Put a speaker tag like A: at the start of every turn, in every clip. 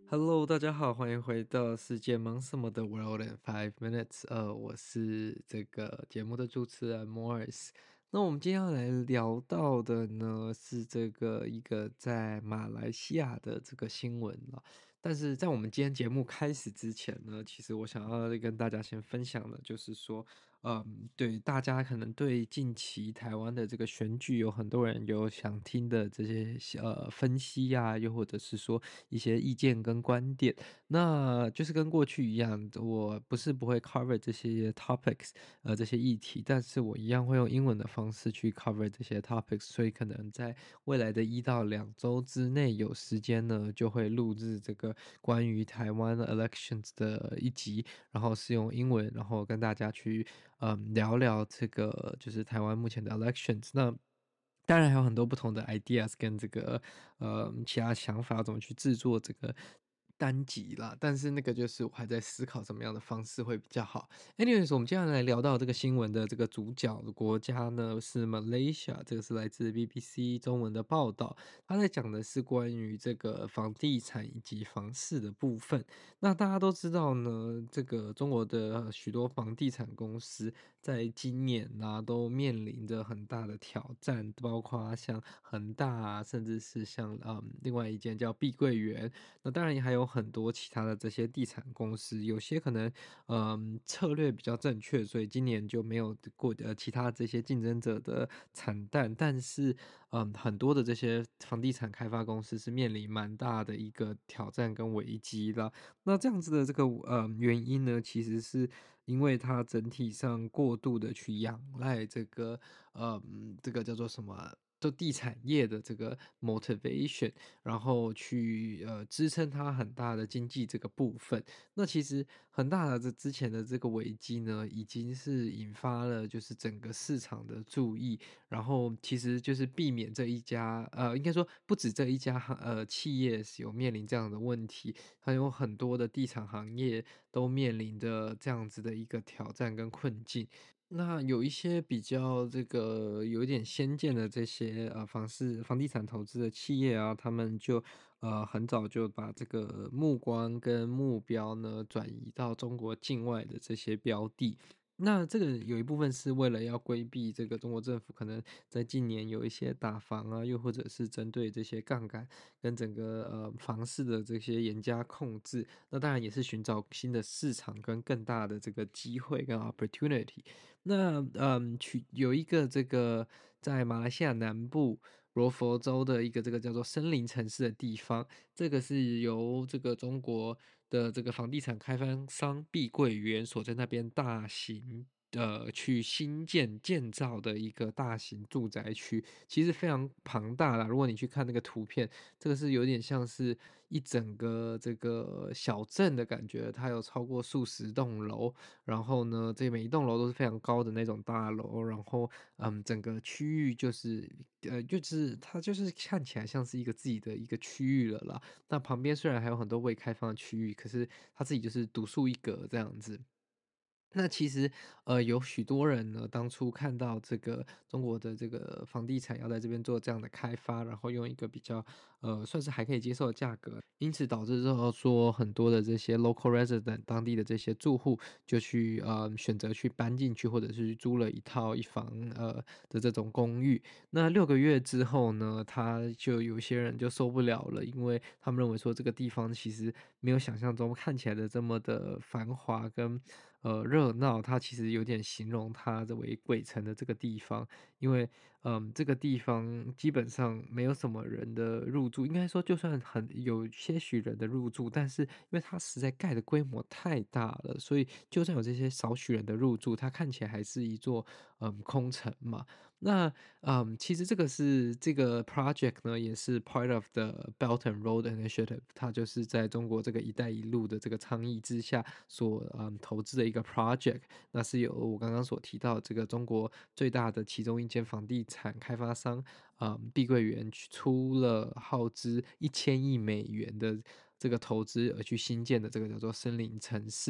A: Hello，大家好，欢迎回到世界忙什么的 World in Five Minutes。我是这个节目的主持人 Morris。那我们今天要来聊到的呢，是这个一个在马来西亚的这个新闻了。但是在我们今天节目开始之前呢，其实我想要跟大家先分享的，就是说，对大家可能对近期台湾的这个选举，有很多人有想听的这些分析呀、又或者是说一些意见跟观点。那就是跟过去一样，我不会 cover 这些 topics，这些议题，但是我一样会用英文的方式去 cover 这些 topics，所以可能在未来的1到2周之内有时间呢，就会录制这个关于台湾 elections 的一集，然后是用英文，然后跟大家去聊聊这个就是台湾目前的 elections。那当然还有很多不同的 ideas 跟这个其他想法，怎么去制作这个单集啦。但是那个就是我还在思考怎么样的方式会比较好。Anyways，我们接下来聊到这个新闻的这个主角的国家呢是 Malaysia，这个是来自 BBC 中文的报道。他在讲的是关于这个房地产以及房市的部分。那大家都知道呢，这个中国的许多房地产公司在今年都面临着很大的挑战，包括像恒大啊，甚至是像另外一间叫碧桂园。那当然也还有很多其他的这些地产公司，有些可能策略比较正确，所以今年就没有过其他这些竞争者的惨淡。但是很多的这些房地产开发公司是面临蛮大的一个挑战跟危机啦。那这样子的这个原因呢，其实是因为它整体上过度的去仰赖这个叫做什么啊就地产业的这个 motivation，然后去支撑它很大的经济这个部分。那其实很大的之前的这个危机呢，已经是引发了就是整个市场的注意，然后其实就是避免这一家应该说不止这一家企业是有面临这样的问题，还有很多的地产行业都面临着这样子的一个挑战跟困境。那有一些比较这个有一点先见的这些房地产投资的企业啊，他们就很早就把这个目光跟目标呢转移到中国境外的这些标的。那这个有一部分是为了要规避这个中国政府可能在近年有一些打房啊，又或者是针对这些杠杆跟整个房市的这些严加控制。那当然也是寻找新的市场跟更大的这个机会跟 opportunity。那有一个这个在马来西亚南部罗佛州的一个这个叫做森林城市的地方，这个是由这个中国的这个房地产开发商碧桂园所在那边大型去建造的一个大型住宅区，其实非常庞大啦。如果你去看那个图片，这个是有点像是一整个这个小镇的感觉，它有超过数十栋楼，然后呢，这每一栋楼都是非常高的那种大楼，然后整个区域就是它就是看起来像是一个自己的一个区域了啦。那旁边虽然还有很多未开放的区域，可是它自己就是独树一格这样子。那其实，有许多人呢，当初看到这个中国的这个房地产要在这边做这样的开发，然后用一个比较，算是还可以接受的价格，因此导致之后说很多的这些 local resident 当地的这些住户就去选择去搬进去，或者是租了一房的这种公寓。那6个月之后呢，他就有些人就受不了了，因为他们认为说这个地方其实没有想象中看起来的这么的繁华跟热闹，它其实有点形容它这为鬼城的这个地方，因为这个地方基本上没有什么人的入住，应该说就算有些许人的入住，但是因为它实在盖的规模太大了，所以就算有这些少许人的入住，它看起来还是一座空城嘛。那其实这个 project 呢，也是 part of the Belt and Road Initiative，它就是在中国这个"一带一路"的这个倡议之下所投资的一个 project。那是由我刚刚所提到这个中国最大的其中一间房地产开发商碧桂园去出了耗资1000亿美元的这个投资而去新建的这个叫做森林城市。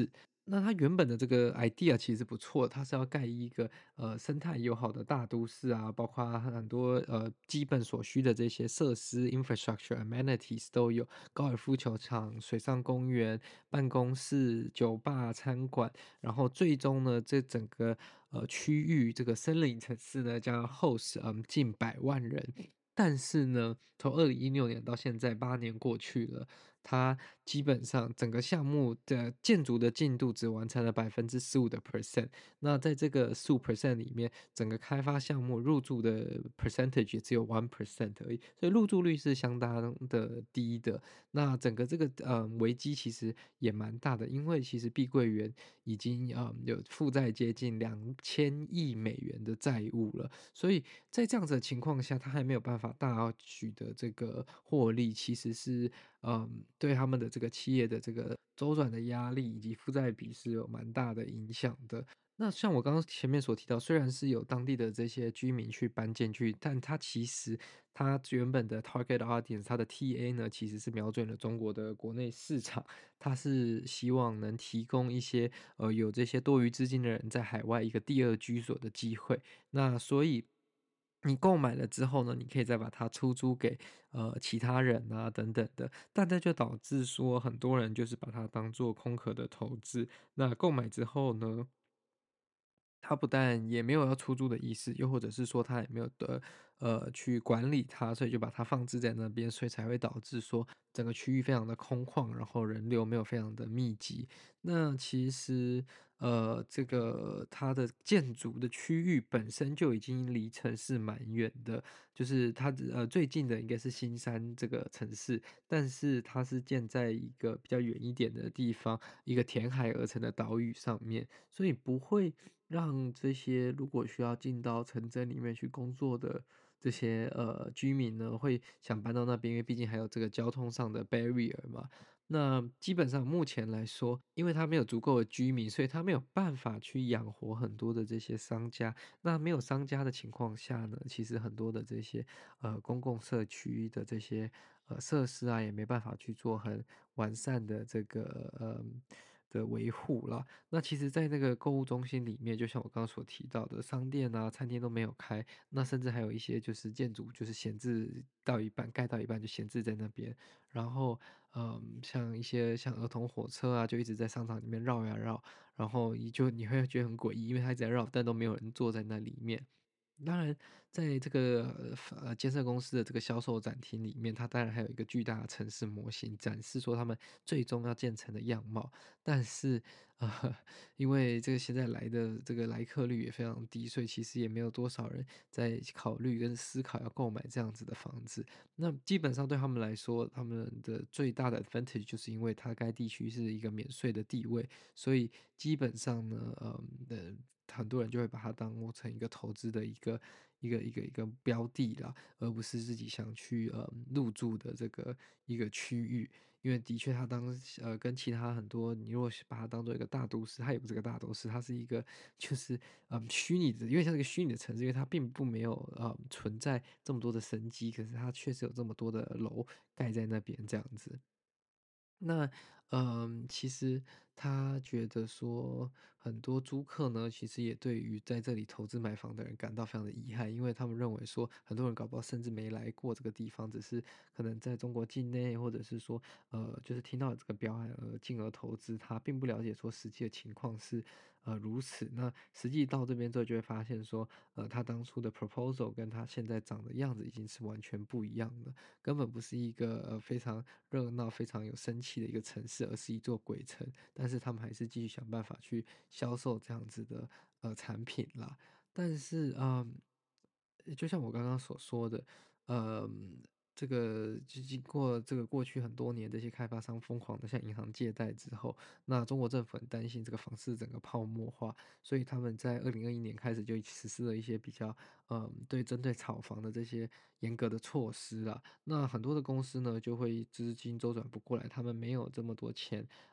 A: 那它原本的这个 idea 其实不错，它是要盖一个生态友好的大都市啊，包括很多基本所需的这些设施 infrastructure amenities 都有，高尔夫球场、水上公园、办公室、酒吧、餐馆，然后最终呢，这整个区域这个森林城市呢将要 host 近100万人。但是呢，从2016年到现在8年过去了，它基本上整个项目的建筑的进度只完成了15%。那在这个15% 里面，整个开发项目入驻的 percentage 也只有1% 而已，所以入住率是相当的低的。那整个这个危机其实也蛮大的，因为其实碧桂园已经有负债接近2000亿美元的债务了，所以在这样子的情况下，他还没有办法大举的这个获利，其实是对他们的这个企业的这个周转的压力以及负债比是有蛮大的影响的。那像我刚刚前面所提到，虽然是有当地的这些居民去搬进去，但它其实它原本的 target audience，它的 TA 呢，其实是瞄准了中国的国内市场，它是希望能提供一些有这些多余资金的人在海外一个第二居所的机会。那所以你购买了之后呢，你可以再把它出租给其他人啊等等的，但这就导致说很多人就是把它当做空壳的投资。那购买之后呢，他不但也没有要出租的意思，又或者是说他也没有去管理它，所以就把它放置在那边，所以才会导致说整个区域非常的空旷，然后人流没有非常的密集。那其实这个它的建筑的区域本身就已经离城市蛮远的，就是它最近的应该是新山这个城市，但是它是建在一个比较远一点的地方，一个填海而成的岛屿上面，所以不会让这些如果需要进到城镇里面去工作的这些居民呢，会想搬到那边，因为毕竟还有这个交通上的 barrier 嘛。那基本上目前来说，因为它没有足够的居民，所以它没有办法去养活很多的这些商家。那没有商家的情况下呢，其实很多的这些公共社区的这些设施啊，也没办法去做很完善的这个的维护了。那其实，在那个购物中心里面，就像我刚刚所提到的，商店啊、餐厅都没有开，那甚至还有一些就是建筑就是闲置到一半，盖到一半就闲置在那边。然后，像一些像儿童火车啊，就一直在商场里面绕呀绕，然后你会觉得很诡异，因为它一直在绕，但都没有人坐在那里面。当然，在这个建设公司的这个销售展厅里面，它当然还有一个巨大的城市模型，展示说他们最终要建成的样貌。但是，呃，因为这个现在来的这个来客率也非常低，所以其实也没有多少人在考虑跟思考要购买这样子的房子。那基本上对他们来说，他们的最大的 advantage 就是因为它该地区是一个免税的地位，所以基本上呢，很多人就会把它当成一个投资的一个标的啦，而不是自己想去入住的这个一个区域。因为的确，它跟其他很多，你如果是把它当做一个大都市，它也不是个大都市，它是一个就是虚拟的，因为像一个虚拟的城市，因为它并不没有存在这么多的生机，可是它确实有这么多的楼盖在那边这样子。那，其实他觉得说，很多租客呢，其实也对于在这里投资买房的人感到非常的遗憾，因为他们认为说，很多人搞不好甚至没来过这个地方，只是可能在中国境内，或者是说，就是听到这个标案而进而投资，他并不了解说实际的情况是，如此。那实际到这边之后，就会发现说，他当初的 proposal 跟他现在长的样子已经是完全不一样的。根本不是一个非常热闹、非常有生气的一个城市，而是一座鬼城。但是他们还是继续想办法去销售这样子的产品啦。但是就像我刚刚所说的，嗯，这个就经过这个过去很多年，这些开发商疯狂的向银行借贷之后，那中国政府很担心这个房市整个泡沫化，所以他们在2021年开始就实施了一些比较针对炒房的这些严格的措施啦。那很多的公司呢，就会资金周转不过来，他们没有这么多钱，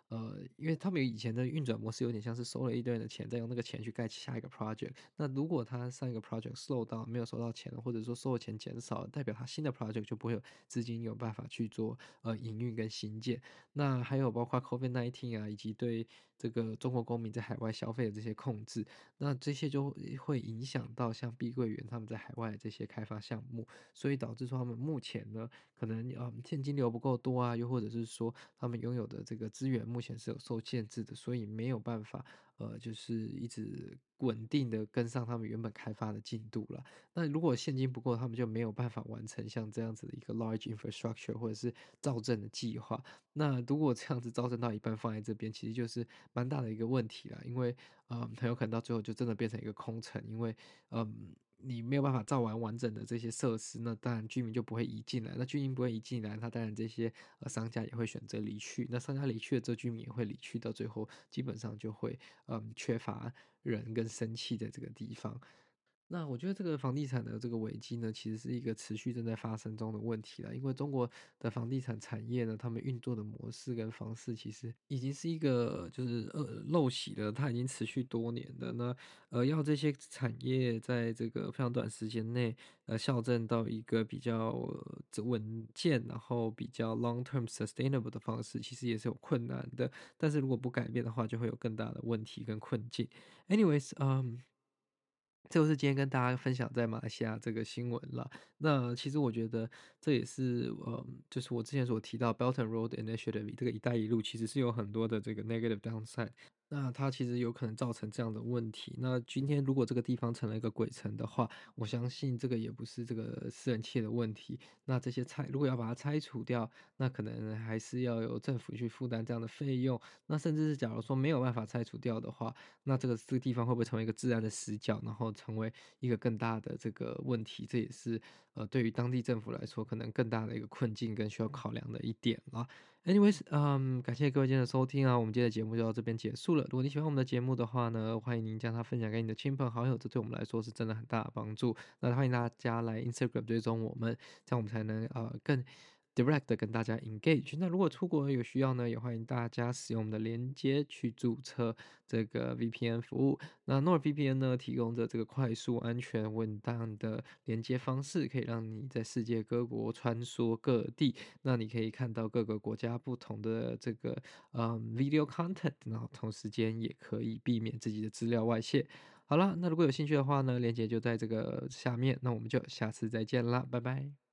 A: 因为他们以前的运转模式有点像是收了一堆人的钱，再用那个钱去盖下一个 project。那如果他上一个 project slow 到没有收到钱了，或者说收的钱减少了，代表他新的 project 就不会有资金有办法去做营运跟新建。那还有包括 COVID-19啊，以及对这个中国公民在海外消费的这些控制，那这些就会影响到像碧桂园他们在海外的这些开发项目，所以导致说他们目前呢，可能现金流不够多啊，又或者是说他们拥有的这个资源目前是有受限制的，所以没有办法就是一直稳定的跟上他们原本开发的进度了。那如果现金不够，他们就没有办法完成像这样子的一个 large infrastructure 或者是造镇的计划。那如果这样子造镇到一半放在这边，其实就是蛮大的一个问题啦，因为很有可能到最后就真的变成一个空城，因为你没有办法造完完整的这些设施，那当然居民就不会移进来，那居民不会移进来，那当然这些商家也会选择离去，那商家离去了，这居民也会离去，到最后基本上就会缺乏人跟生气的这个地方。那我觉得这个房地产的这个危机呢，其实是一个持续正在发生中的问题啦。因为中国的房地产产业呢，他们运作的模式跟方式，其实已经是一个就是陋习了，它已经持续多年的。那要这些产业在这个非常短时间内，校正到一个比较稳健，然后比较 long term sustainable 的方式，其实也是有困难的。但是如果不改变的话，就会有更大的问题跟困境。Anyways，这就是今天跟大家分享在马来西亚这个新闻了。那其实我觉得这也是，就是我之前所提到 Belt and Road Initiative 这个“一带一路”，其实是有很多的这个 negative downside。那它其实有可能造成这样的问题。那今天如果这个地方成了一个鬼城的话，我相信这个也不是这个私人企业的问题。那这些如果要把它拆除掉，那可能还是要由政府去负担这样的费用。那甚至是假如说没有办法拆除掉的话，那这个地方会不会成为一个治安的死角，然后成为一个更大的这个问题？这也是对于当地政府来说，可能更大的一个困境跟需要考量的一点啦。Anyways，感谢各位今天的收听啊，我们今天的节目就到这边结束了。如果你喜欢我们的节目的话呢，欢迎您将它分享给你的亲朋好友，这对我们来说是真的很大的帮助。那欢迎大家来 Instagram 追踪我们，这样我们才能更 direct 的跟大家 engage。那如果出国有需要呢，也欢迎大家使用我们的连接去注册这个 VPN 服务。那 NordVPN 呢，提供着这个快速、安全、稳当的连接方式，可以让你在世界各国穿梭各地。那你可以看到各个国家不同的这个video content，然后同时间也可以避免自己的资料外泄。好了，那如果有兴趣的话呢，链接就在这个下面，那我们就下次再见啦，拜拜。